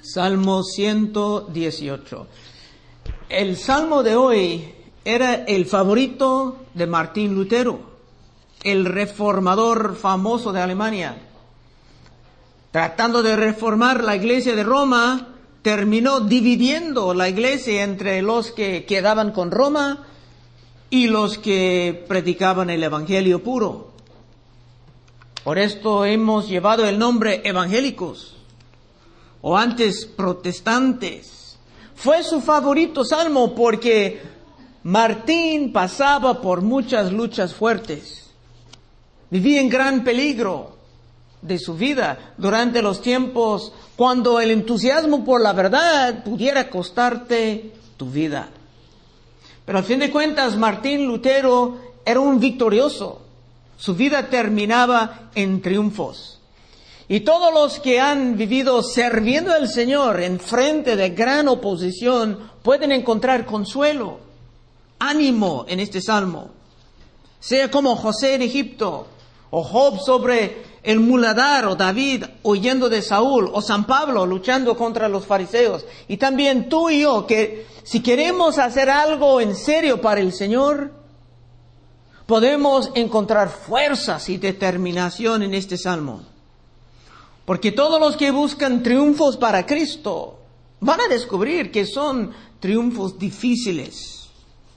Salmo 118. El salmo de hoy era el favorito de Martín Lutero, el reformador famoso de Alemania. Tratando de reformar la iglesia de Roma, terminó dividiendo la iglesia entre los que quedaban con Roma y los que predicaban el evangelio puro. Por esto hemos llevado el nombre evangélicos, o antes protestantes. Fue su favorito salmo porque Martín pasaba por muchas luchas fuertes. Vivía en gran peligro de su vida durante los tiempos cuando el entusiasmo por la verdad pudiera costarte tu vida. Pero al fin de cuentas, Martín Lutero era un victorioso. Su vida terminaba en triunfos. Y todos los que han vivido sirviendo al Señor en frente de gran oposición pueden encontrar consuelo, ánimo en este salmo. Sea como José en Egipto, o Job sobre el muladar, o David huyendo de Saúl, o San Pablo luchando contra los fariseos. Y también tú y yo, que si queremos hacer algo en serio para el Señor, podemos encontrar fuerzas y determinación en este salmo. Porque todos los que buscan triunfos para Cristo van a descubrir que son triunfos difíciles.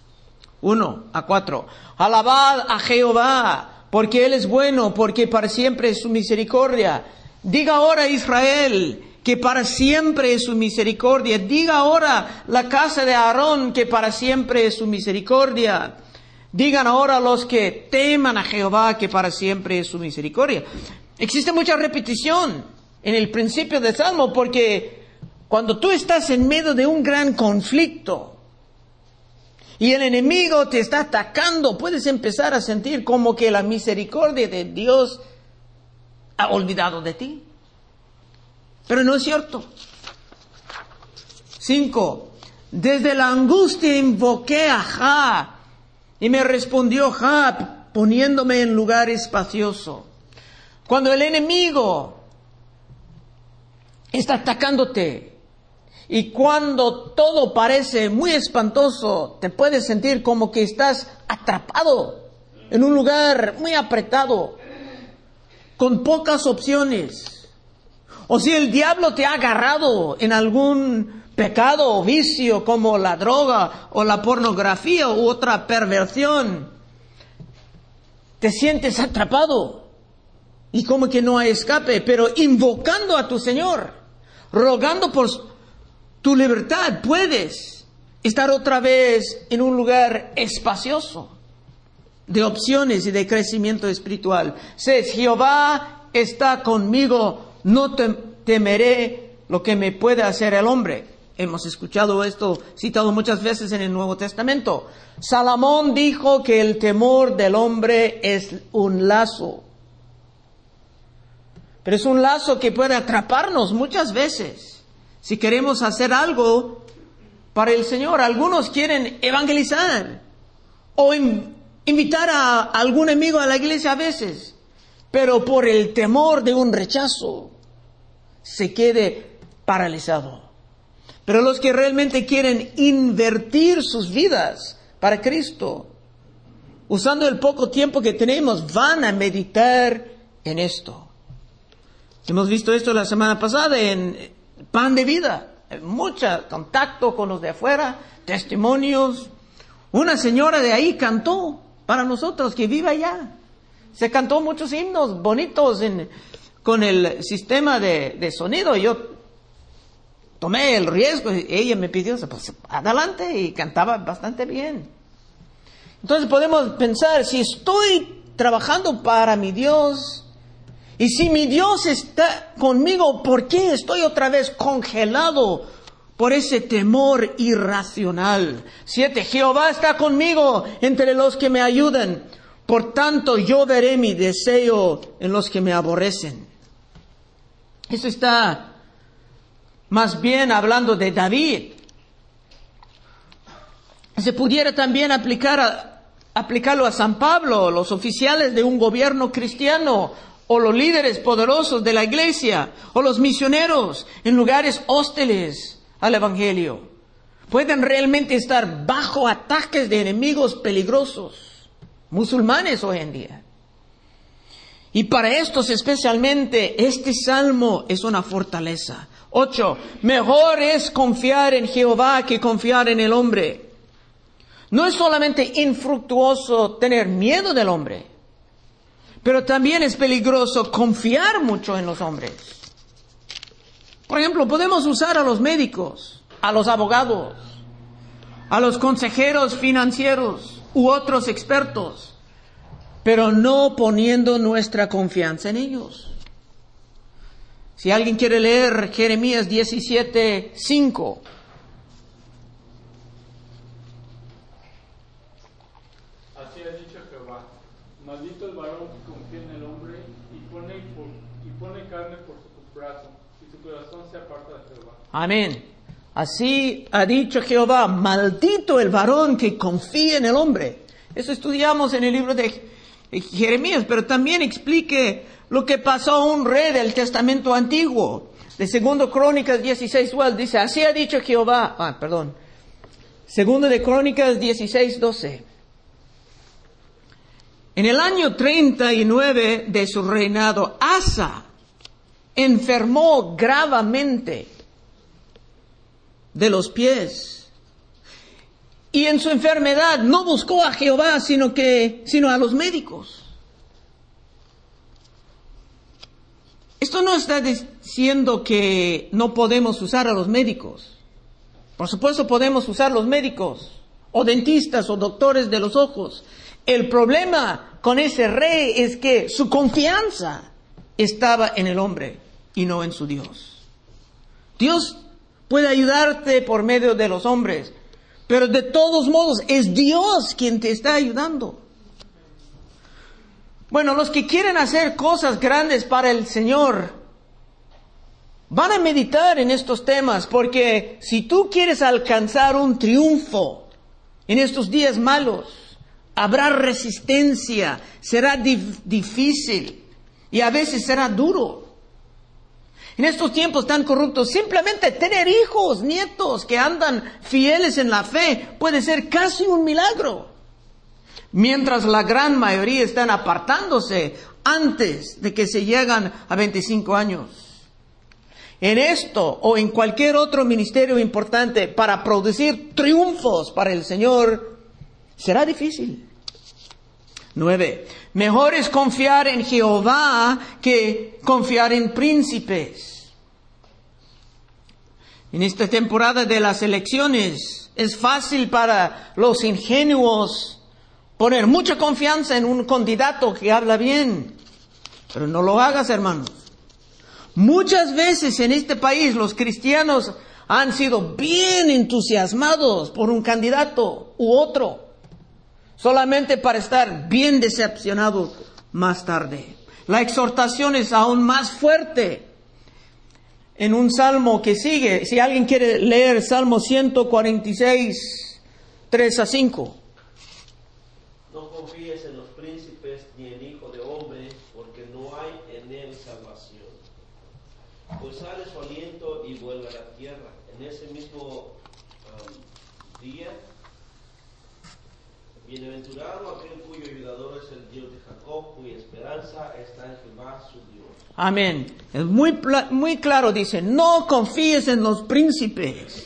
1-4. Alabad a Jehová, porque Él es bueno, porque para siempre es su misericordia. Diga ahora Israel, que para siempre es su misericordia. Diga ahora la casa de Aarón, que para siempre es su misericordia. Digan ahora los que teman a Jehová, que para siempre es su misericordia. Existe mucha repetición en el principio del Salmo porque cuando tú estás en medio de un gran conflicto y el enemigo te está atacando, puedes empezar a sentir como que la misericordia de Dios ha olvidado de ti. Pero no es cierto. 5. Desde la angustia invoqué a Jah y me respondió Jah poniéndome en lugar espacioso. Cuando el enemigo está atacándote y cuando todo parece muy espantoso, te puedes sentir como que estás atrapado en un lugar muy apretado, con pocas opciones. O si el diablo te ha agarrado en algún pecado o vicio como la droga o la pornografía u otra perversión, te sientes atrapado. Y como que no hay escape, pero invocando a tu Señor, rogando por tu libertad, puedes estar otra vez en un lugar espacioso de opciones y de crecimiento espiritual. Jehová está conmigo, no temeré lo que me puede hacer el hombre. Hemos escuchado esto citado muchas veces en el Nuevo Testamento. Salomón dijo que el temor del hombre es un lazo. Pero es un lazo que puede atraparnos muchas veces si queremos hacer algo para el Señor. Algunos quieren evangelizar o invitar a algún amigo a la iglesia a veces, pero por el temor de un rechazo se quede paralizado. Pero los que realmente quieren invertir sus vidas para Cristo, usando el poco tiempo que tenemos, van a meditar en esto. Hemos visto esto la semana pasada en Pan de Vida. Mucho contacto con los de afuera, testimonios. Una señora de ahí cantó para nosotros que vive allá. Se cantó muchos himnos bonitos con el sistema de sonido. Yo tomé el riesgo y ella me pidió, pues adelante, y cantaba bastante bien. Entonces podemos pensar, si estoy trabajando para mi Dios, y si mi Dios está conmigo, ¿por qué estoy otra vez congelado por ese temor irracional? 7. Jehová está conmigo entre los que me ayudan. Por tanto, yo veré mi deseo en los que me aborrecen. Eso está más bien hablando de David. Se pudiera también aplicarlo a San Pablo, los oficiales de un gobierno cristiano, o los líderes poderosos de la iglesia, o los misioneros en lugares hostiles al Evangelio, pueden realmente estar bajo ataques de enemigos peligrosos, musulmanes hoy en día. Y para estos especialmente, este salmo es una fortaleza. 8. Mejor es confiar en Jehová que confiar en el hombre. No es solamente infructuoso tener miedo del hombre, pero también es peligroso confiar mucho en los hombres. Por ejemplo, podemos usar a los médicos, a los abogados, a los consejeros financieros u otros expertos, pero no poniendo nuestra confianza en ellos. Si alguien quiere leer Jeremías 17:5. Así ha dicho Jehová: maldito el varón que confía en el hombre y pone carne por su brazo, y su corazón se aparta de Jehová. Amén. Así ha dicho Jehová: maldito el varón que confía en el hombre. Eso estudiamos en el libro de Jeremías, pero también explique lo que pasó a un rey del Testamento Antiguo. De 2 Crónicas 16:12 dice: así ha dicho Jehová. 2 de Crónicas 16:12. En el año 39 de su reinado, Asa enfermó gravemente de los pies. Y en su enfermedad no buscó a Jehová, sino a los médicos. Esto no está diciendo que no podemos usar a los médicos. Por supuesto podemos usar los médicos, o dentistas, o doctores de los ojos. El problema con ese rey es que su confianza estaba en el hombre y no en su Dios. Dios puede ayudarte por medio de los hombres, pero de todos modos es Dios quien te está ayudando. Bueno, los que quieren hacer cosas grandes para el Señor van a meditar en estos temas, porque si tú quieres alcanzar un triunfo en estos días malos, habrá resistencia, será difícil y a veces será duro. En estos tiempos tan corruptos, simplemente tener hijos, nietos que andan fieles en la fe puede ser casi un milagro. Mientras la gran mayoría están apartándose antes de que se llegan a 25 años. En esto o en cualquier otro ministerio importante, para producir triunfos para el Señor, será difícil. 9. Mejor es confiar en Jehová que confiar en príncipes. En esta temporada de las elecciones es fácil para los ingenuos poner mucha confianza en un candidato que habla bien. Pero no lo hagas, hermanos. Muchas veces en este país los cristianos han sido bien entusiasmados por un candidato u otro, solamente para estar bien decepcionados más tarde. La exhortación es aún más fuerte en un salmo que sigue. Si alguien quiere leer Salmo 146, 3-5. No confíes en los príncipes ni en hijo de hombre, porque no hay en él salvación. Pues sale su aliento y vuelve a la tierra. En ese mismo día, bienaventurado aquel cuyo ayudador es el Dios de Jacob, cuya esperanza está en Jehová su Dios. Amén. Es muy claro, dice, no confíes en los príncipes.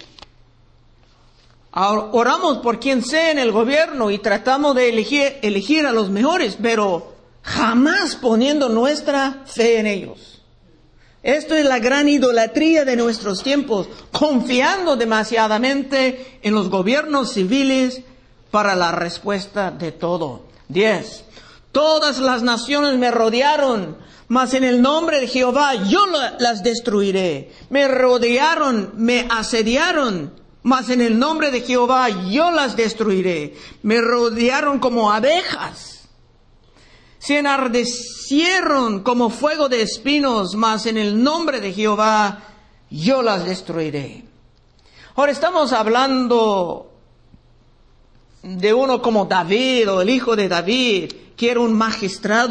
Oramos por quien sea en el gobierno y tratamos de elegir a los mejores, pero jamás poniendo nuestra fe en ellos. Esto es la gran idolatría de nuestros tiempos, confiando demasiadamente en los gobiernos civiles para la respuesta de todo. 10. Todas las naciones me rodearon, mas en el nombre de Jehová yo las destruiré. Me rodearon, me asediaron, mas en el nombre de Jehová yo las destruiré. Me rodearon como abejas. Se enardecieron como fuego de espinos, mas en el nombre de Jehová yo las destruiré. Ahora estamos hablando de uno como David, o el hijo de David, que era un magistrado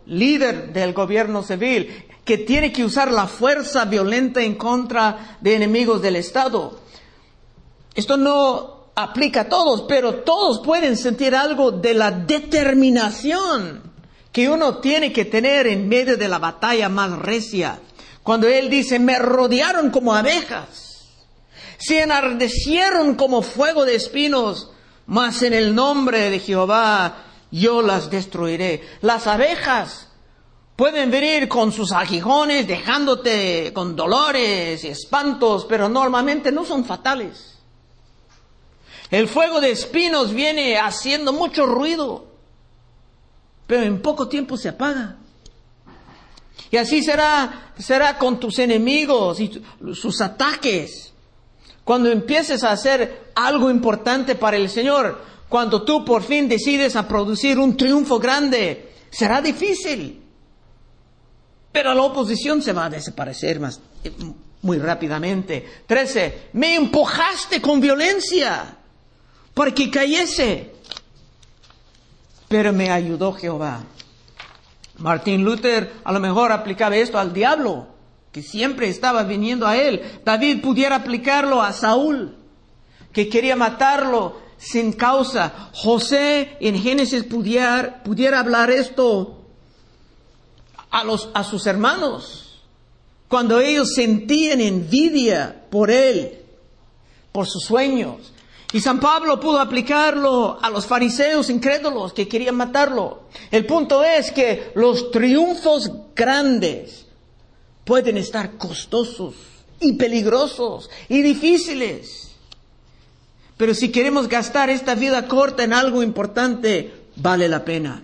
líder del gobierno civil, que tiene que usar la fuerza violenta en contra de enemigos del Estado. Esto no aplica a todos, pero todos pueden sentir algo de la determinación que uno tiene que tener en medio de la batalla más recia. Cuando él dice, me rodearon como abejas, se enardecieron como fuego de espinos, mas en el nombre de Jehová yo las destruiré. Las abejas pueden venir con sus aguijones, dejándote con dolores y espantos, pero normalmente no son fatales. El fuego de espinos viene haciendo mucho ruido, pero en poco tiempo se apaga. Y así será con tus enemigos y sus ataques. Cuando empieces a hacer algo importante para el Señor, cuando tú por fin decides a producir un triunfo grande, será difícil. Pero la oposición se va a desaparecer muy rápidamente. 13. Me empujaste con violencia para que cayese, pero me ayudó Jehová. Martín Luther a lo mejor aplicaba esto al diablo, que siempre estaba viniendo a él. David pudiera aplicarlo a Saúl, que quería matarlo sin causa. José en Génesis pudiera hablar esto a sus hermanos, cuando ellos sentían envidia por él, por sus sueños. Y San Pablo pudo aplicarlo a los fariseos incrédulos que querían matarlo. El punto es que los triunfos grandes pueden estar costosos y peligrosos y difíciles. Pero si queremos gastar esta vida corta en algo importante, vale la pena.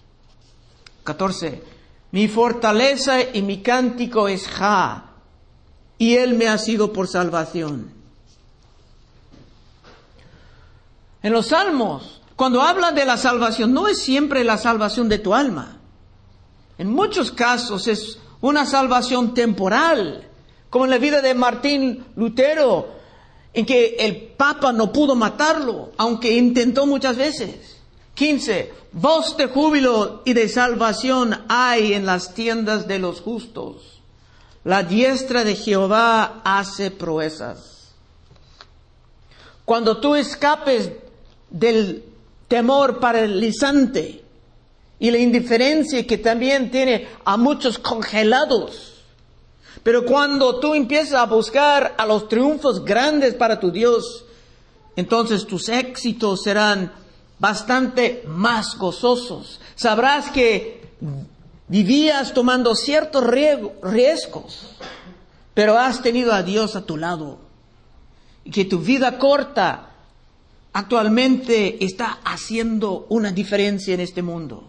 14. Mi fortaleza y mi cántico es Jah, y Él me ha sido por salvación. En los Salmos, cuando habla de la salvación, no es siempre la salvación de tu alma. En muchos casos es una salvación temporal, como en la vida de Martín Lutero, en que el Papa no pudo matarlo, aunque intentó muchas veces. 15. Voz de júbilo y de salvación hay en las tiendas de los justos. La diestra de Jehová hace proezas. Cuando tú escapes del temor paralizante y la indiferencia que también tiene a muchos congelados, pero cuando tú empiezas a buscar a los triunfos grandes para tu Dios, entonces tus éxitos serán bastante más gozosos. Sabrás que vivías tomando ciertos riesgos, pero has tenido a Dios a tu lado, y que tu vida corta actualmente está haciendo una diferencia en este mundo.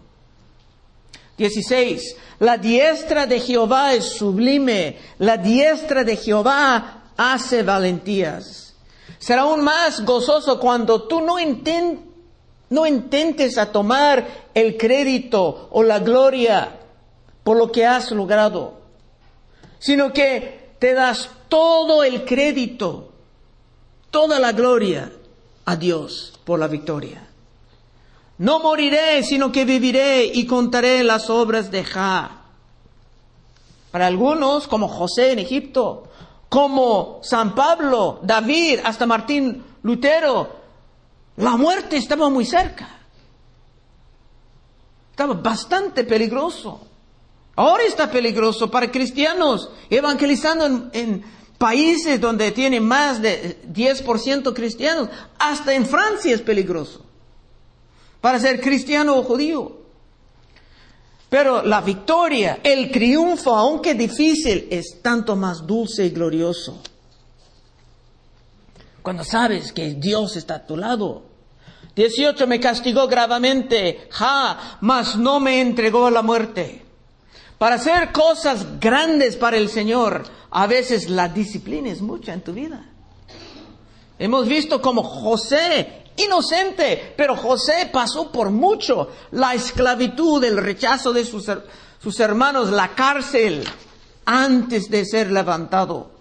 16. La diestra de Jehová es sublime, la diestra de Jehová hace valentías. Será aún más gozoso cuando tú no intentes a tomar el crédito o la gloria por lo que has logrado, sino que te das todo el crédito, toda la gloria a Dios por la victoria. No moriré, sino que viviré y contaré las obras de Jah. Para algunos, como José en Egipto, como San Pablo, David, hasta Martín Lutero, la muerte estaba muy cerca. Estaba bastante peligroso. Ahora está peligroso para cristianos evangelizando en países donde tienen más de 10% cristianos. Hasta en Francia es peligroso para ser cristiano o judío. Pero la victoria, el triunfo, aunque difícil, es tanto más dulce y glorioso cuando sabes que Dios está a tu lado. 18. Me castigó gravemente, mas no me entregó a la muerte. Para hacer cosas grandes para el Señor, a veces la disciplina es mucha en tu vida. Hemos visto como José, inocente, pero José pasó por mucho: la esclavitud, el rechazo de sus hermanos, la cárcel, antes de ser levantado.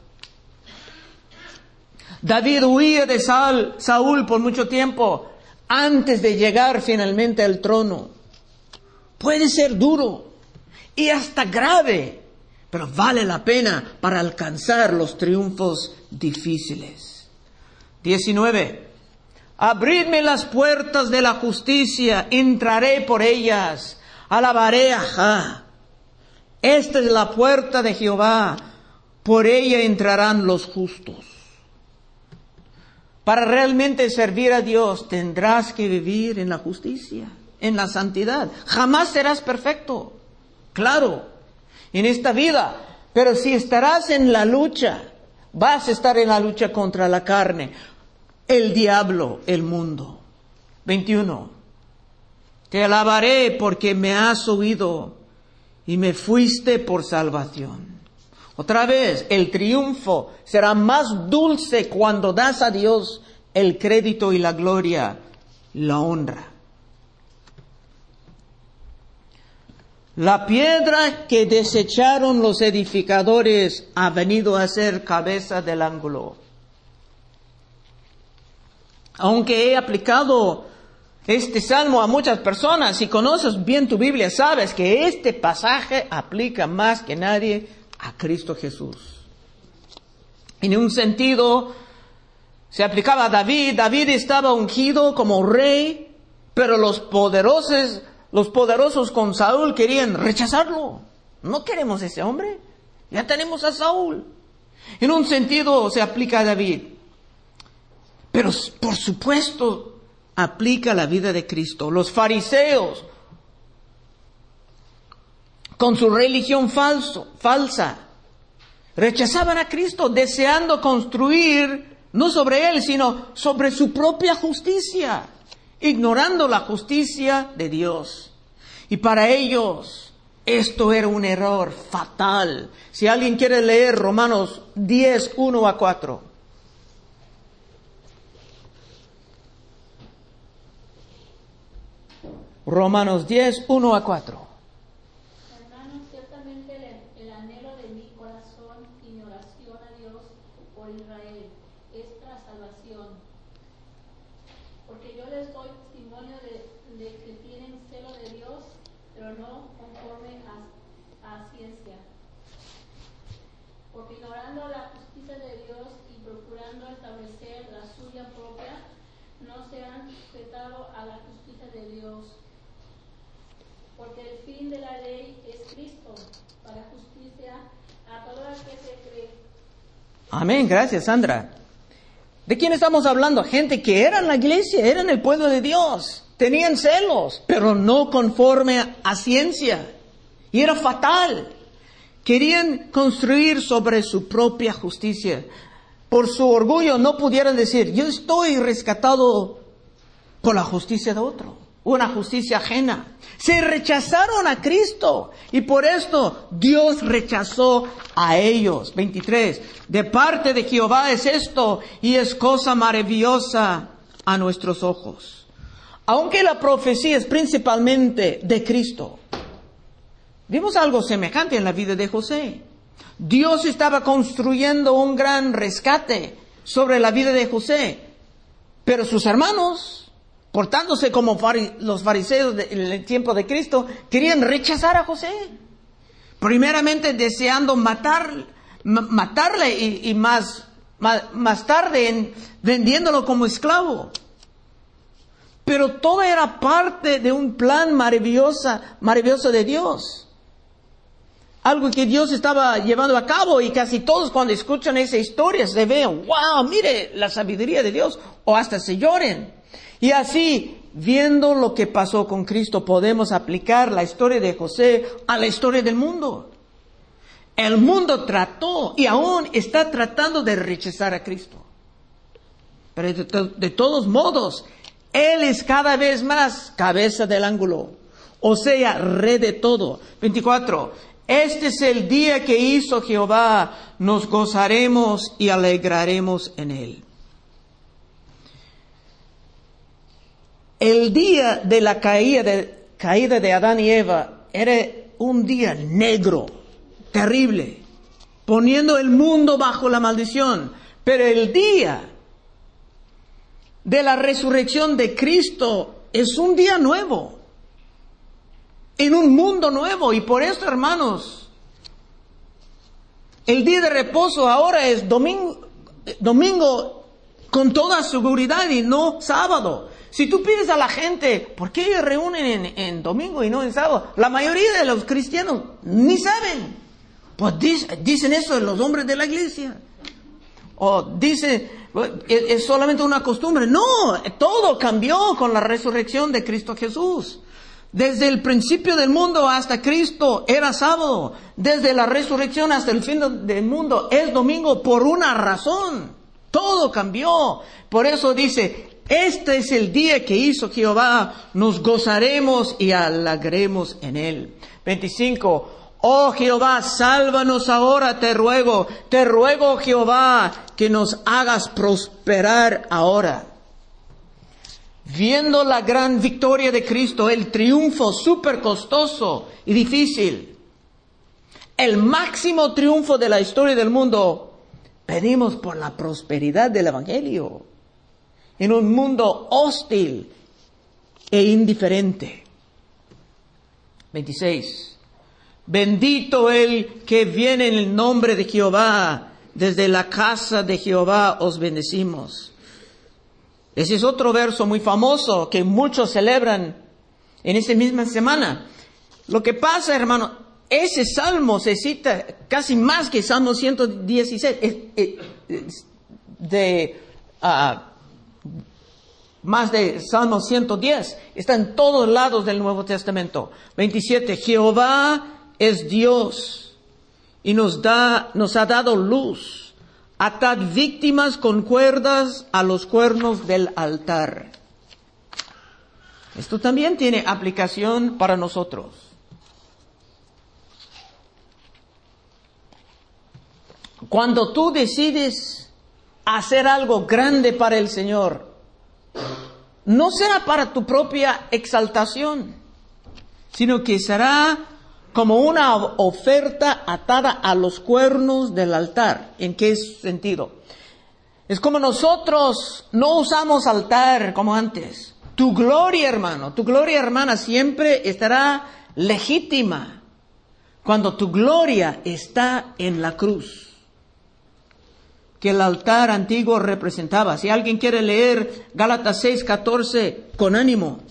David huía de Saúl por mucho tiempo, antes de llegar finalmente al trono. Puede ser duro, y hasta grave, pero vale la pena para alcanzar los triunfos difíciles. 19. Abridme las puertas de la justicia, entraré por ellas, alabaré a Jah. Esta es la puerta de Jehová, por ella entrarán los justos. Para realmente servir a Dios tendrás que vivir en la justicia, en la santidad. Jamás serás perfecto, claro, en esta vida. Pero si estarás en la lucha, vas a estar en la lucha contra la carne, el diablo, el mundo. 21. Te alabaré porque me has oído y me fuiste por salvación. Otra vez, el triunfo será más dulce cuando das a Dios el crédito y la gloria, la honra. La piedra que desecharon los edificadores ha venido a ser cabeza del ángulo. Aunque he aplicado este salmo a muchas personas, si conoces bien tu Biblia, sabes que este pasaje aplica más que nadie a Cristo Jesús. En un sentido, se aplicaba a David. David estaba ungido como rey, pero los poderosos con Saúl querían rechazarlo. No queremos ese hombre, ya tenemos a Saúl. En un sentido se aplica a David, pero por supuesto aplica a la vida de Cristo. Los fariseos, con su religión falsa, rechazaban a Cristo, deseando construir no sobre Él, sino sobre su propia justicia, ignorando la justicia de Dios. Y para ellos esto era un error fatal. Si alguien quiere leer Romanos 10, 1 a 4. Romanos 10, 1 a 4. Hermanos, ciertamente el anhelo de mi corazón y mi oración a Dios por Israel es la salvación. Porque yo les doy testimonio de que tienen celo de Dios, pero no conforme a ciencia. Porque ignorando la justicia de Dios y procurando establecer la suya propia, no se han sujetado a la justicia de Dios. Porque el fin de la ley es Cristo, para justicia a todo aquel que cree. Amén, gracias Sandra. ¿De quién estamos hablando? Gente que era en la iglesia, era en el pueblo de Dios, tenían celos, pero no conforme a ciencia. Y era fatal. Querían construir sobre su propia justicia. Por su orgullo no pudieran decir, yo estoy rescatado por la justicia de otro, una justicia ajena. Se rechazaron a Cristo y por esto Dios rechazó a ellos. 23. De parte de Jehová es esto y es cosa maravillosa a nuestros ojos. Aunque la profecía es principalmente de Cristo, vimos algo semejante en la vida de José. Dios estaba construyendo un gran rescate sobre la vida de José, pero sus hermanos, portándose como los fariseos en el tiempo de Cristo, querían rechazar a José. Primeramente deseando matarle y más tarde vendiéndolo como esclavo. Pero todo era parte de un plan maravilloso de Dios. Algo que Dios estaba llevando a cabo y casi todos cuando escuchan esa historia se ven, wow, mire la sabiduría de Dios, o hasta se lloren. Y así, viendo lo que pasó con Cristo, podemos aplicar la historia de José a la historia del mundo. El mundo trató y aún está tratando de rechazar a Cristo. Pero de todos modos, Él es cada vez más cabeza del ángulo. O sea, rey de todo. 24. Este es el día que hizo Jehová. Nos gozaremos y alegraremos en Él. El día de la caída de Adán y Eva era un día negro, terrible, poniendo el mundo bajo la maldición. Pero el día de la resurrección de Cristo es un día nuevo. en un mundo nuevo. Y por eso, hermanos, el día de reposo ahora es domingo con toda seguridad y no sábado. Si tú pides a la gente, ¿por qué ellos reúnen en domingo y no en sábado? La mayoría de los cristianos ni saben. Pues dicen eso los hombres de la iglesia. O dicen, es solamente una costumbre. No, todo cambió con la resurrección de Cristo Jesús. Desde el principio del mundo hasta Cristo era sábado. Desde la resurrección hasta el fin del mundo es domingo por una razón. Todo cambió. Por eso dice, este es el día que hizo Jehová. Nos gozaremos y alegremos en él. 25. Oh Jehová, sálvanos ahora, te ruego, Jehová, que nos hagas prosperar ahora. Viendo la gran victoria de Cristo, el triunfo súper costoso y difícil, el máximo triunfo de la historia del mundo, pedimos por la prosperidad del Evangelio en un mundo hostil e indiferente. 26. Bendito el que viene en el nombre de Jehová, desde la casa de Jehová os bendecimos. Ese es otro verso muy famoso que muchos celebran en esa misma semana. Lo que pasa, hermano, ese salmo se cita casi más que Salmo 116, más de Salmo 110. Está en todos lados del Nuevo Testamento. 27. Jehová es Dios y nos ha dado luz. Atad víctimas con cuerdas a los cuernos del altar. Esto también tiene aplicación para nosotros. Cuando tú decides hacer algo grande para el Señor, no será para tu propia exaltación, sino que será como una oferta atada a los cuernos del altar. ¿En qué sentido? Es como nosotros no usamos altar como antes. Tu gloria, hermano, tu gloria, hermana, siempre estará legítima cuando tu gloria está en la cruz que el altar antiguo representaba. Si alguien quiere leer Gálatas 6:14 con ánimo.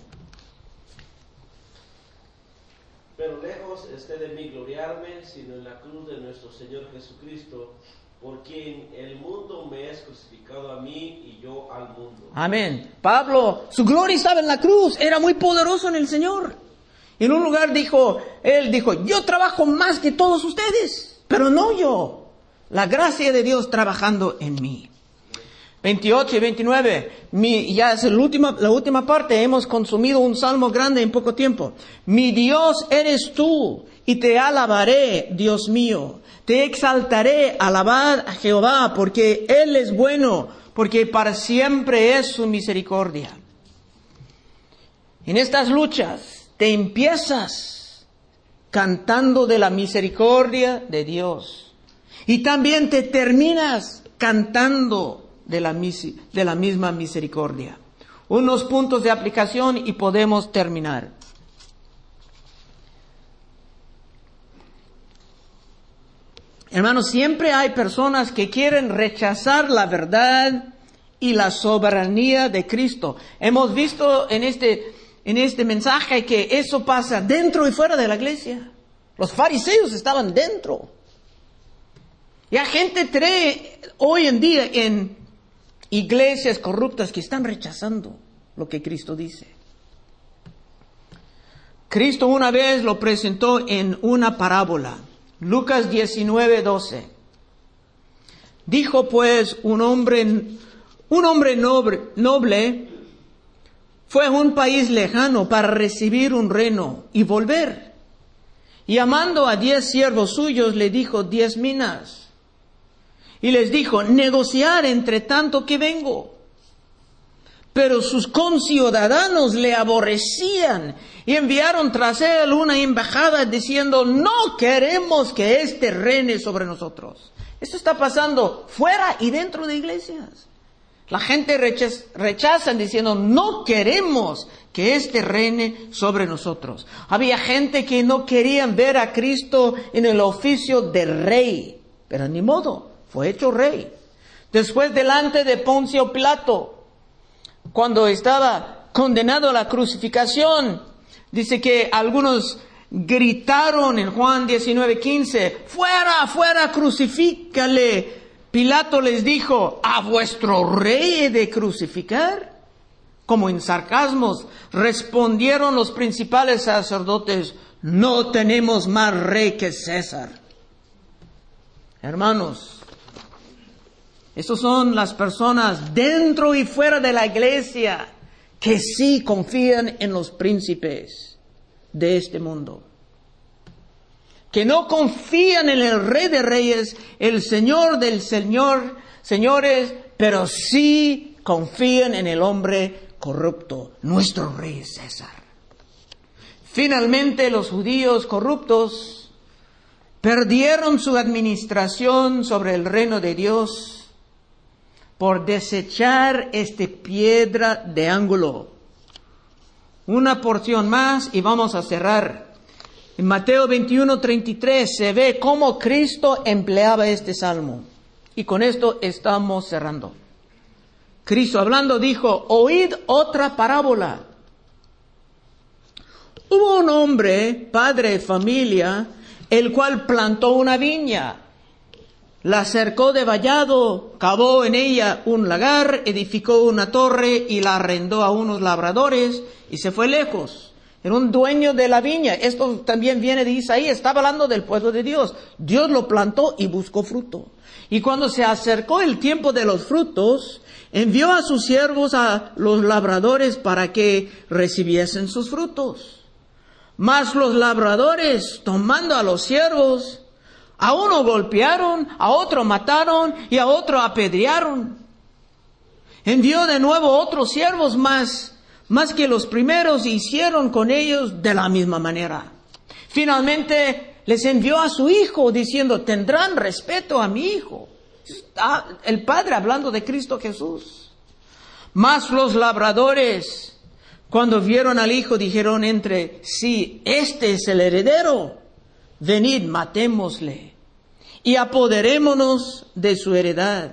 Pero lejos esté de mí gloriarme, sino en la cruz de nuestro Señor Jesucristo, por quien el mundo me es crucificado a mí y yo al mundo. Amén. Pablo, su gloria estaba en la cruz, era muy poderoso en el Señor. En un lugar él dijo, yo trabajo más que todos ustedes, pero no yo. La gracia de Dios trabajando en mí. 28 y 29. Ya es la última parte. Hemos consumido un salmo grande en poco tiempo. Mi Dios eres tú y te alabaré, Dios mío. Te exaltaré, alabad a Jehová, porque Él es bueno, porque para siempre es su misericordia. En estas luchas te empiezas cantando de la misericordia de Dios. Y también te terminas cantando de la misma misericordia. Unos puntos de aplicación y podemos terminar. Hermanos, siempre hay personas que quieren rechazar la verdad y la soberanía de Cristo. Hemos visto en este mensaje que eso pasa dentro y fuera de la iglesia. Los fariseos estaban dentro. Ya gente cree hoy en día en iglesias corruptas que están rechazando lo que Cristo dice. Cristo una vez lo presentó en una parábola. Lucas 19:12. Dijo pues un hombre noble fue a un país lejano para recibir un reino y volver. Y llamando a 10 siervos suyos le dijo 10 minas. Y les dijo, negociar entre tanto que vengo. Pero sus conciudadanos le aborrecían y enviaron tras él una embajada diciendo, no queremos que reine sobre nosotros. Esto está pasando fuera y dentro de iglesias. La gente rechazan diciendo, no queremos que este reine sobre nosotros. Había gente que no querían ver a Cristo en el oficio de rey, pero ni modo, fue hecho rey. Después, delante de Poncio Pilato, cuando estaba condenado a la crucificación, dice que algunos gritaron en Juan 19:15, fuera, fuera, crucifícale. Pilato les dijo, ¿a vuestro rey he de crucificar? Como en sarcasmos, respondieron los principales sacerdotes, no tenemos más rey que César. Hermanos, estas son las personas dentro y fuera de la iglesia que sí confían en los príncipes de este mundo. Que no confían en el Rey de Reyes, el Señor del señores, pero sí confían en el hombre corrupto, nuestro Rey César. Finalmente, los judíos corruptos perdieron su administración sobre el reino de Dios por desechar esta piedra de ángulo. Una porción más y vamos a cerrar. En Mateo 21:33 se ve cómo Cristo empleaba este salmo. Y con esto estamos cerrando. Cristo hablando dijo, oíd otra parábola. Hubo un hombre, padre de familia, el cual plantó una viña. La cercó de vallado, cavó en ella un lagar, edificó una torre y la arrendó a unos labradores y se fue lejos. Era un dueño de la viña. Esto también viene de Isaías. Estaba hablando del pueblo de Dios. Dios lo plantó y buscó fruto. Y cuando se acercó el tiempo de los frutos, envió a sus siervos a los labradores para que recibiesen sus frutos. Mas los labradores, tomando a los siervos, a uno golpearon, a otro mataron y a otro apedrearon. Envió de nuevo otros siervos más que los primeros, hicieron con ellos de la misma manera. Finalmente les envió a su hijo diciendo, tendrán respeto a mi hijo. El padre hablando de Cristo Jesús. Mas los labradores, cuando vieron al hijo, dijeron entre sí, este es el heredero. Venid, matémosle y apoderémonos de su heredad.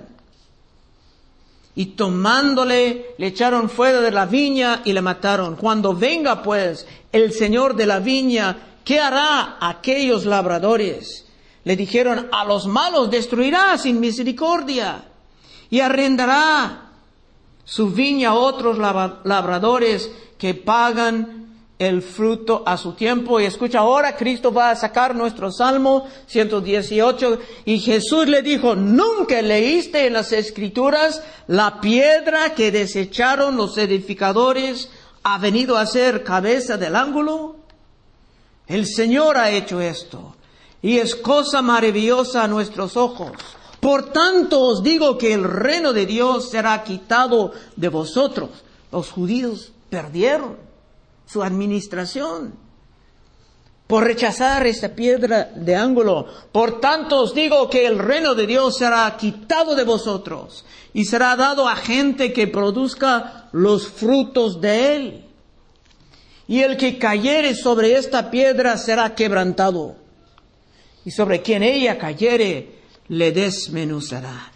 Y tomándole, le echaron fuera de la viña y le mataron. Cuando venga pues el señor de la viña, ¿qué hará aquellos labradores? Le dijeron, a los malos destruirá sin misericordia y arrendará su viña a otros labradores que pagan el fruto a su tiempo. Y escucha, ahora Cristo va a sacar nuestro Salmo 118. Y Jesús le dijo, ¿nunca leíste en las Escrituras la piedra que desecharon los edificadores ha venido a ser cabeza del ángulo? El Señor ha hecho esto, y es cosa maravillosa a nuestros ojos. Por tanto os digo que el reino de Dios será quitado de vosotros. Los judíos perdieron su administración por rechazar esta piedra de ángulo. Por tanto os digo que el reino de Dios será quitado de vosotros y será dado a gente que produzca los frutos de él. Y el que cayere sobre esta piedra será quebrantado, y sobre quien ella cayere le desmenuzará.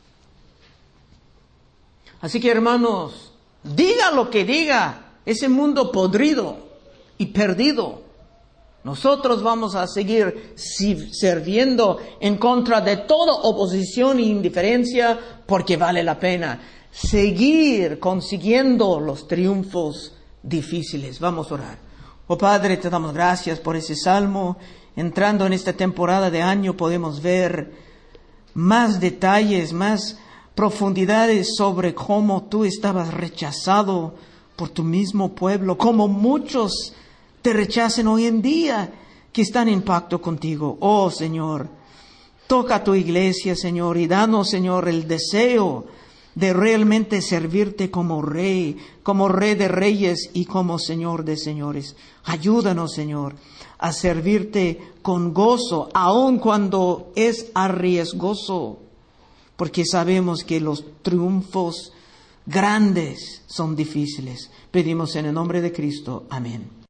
Así que, hermanos, diga lo que diga ese mundo podrido y perdido, nosotros vamos a seguir sirviendo en contra de toda oposición e indiferencia, porque vale la pena seguir consiguiendo los triunfos difíciles. Vamos a orar. Oh Padre, te damos gracias por ese salmo. Entrando en esta temporada de año podemos ver más detalles, más profundidades sobre cómo tú estabas rechazado por tu mismo pueblo, como muchos te rechacen hoy en día que están en pacto contigo. Oh Señor, toca a tu iglesia, Señor, y danos, Señor, el deseo de realmente servirte como Rey de Reyes y como Señor de Señores. Ayúdanos, Señor, a servirte con gozo, aun cuando es arriesgoso, porque sabemos que los triunfos Grandes son difíciles. Pedimos en el nombre de Cristo. Amén.